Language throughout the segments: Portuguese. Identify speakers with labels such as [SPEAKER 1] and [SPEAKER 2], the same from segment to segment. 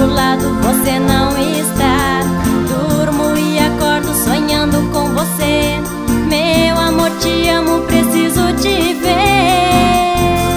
[SPEAKER 1] outro lado você não está. Durmo e acordo sonhando com você. Meu amor, te amo, preciso te ver.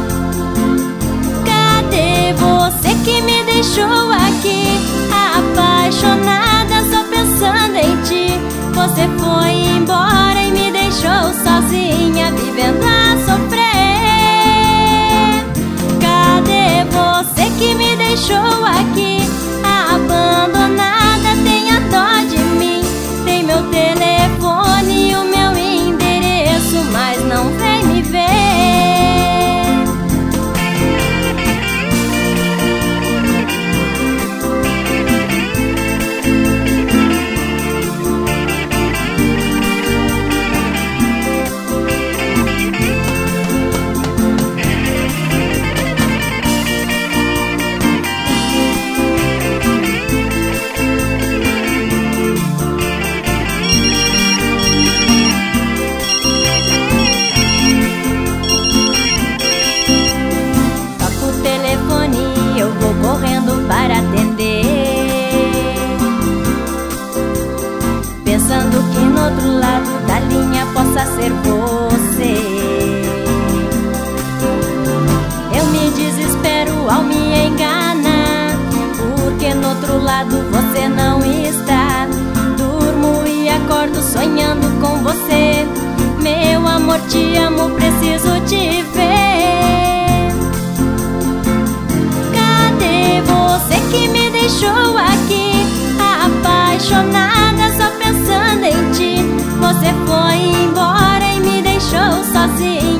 [SPEAKER 1] Cadê você que me deixou aqui, apaixonada, só pensando em ti? Você foi embora e me deixou sozinha, vivendo a sofrer. Cadê você que me deixou aqui, abandonada? Tenha dó de mim. Tem meu telefone e o meu endereço, mas não vem me ver. Eu vou correndo para atender, pensando que no outro lado da linha possa ser você. Eu me desespero ao me enganar, porque no outro lado você não está. Durmo e acordo sonhando com você. Meu amor, te amo, preciso te ver. Você que me deixou aqui, apaixonada, só pensando em ti. Você foi embora e me deixou sozinha.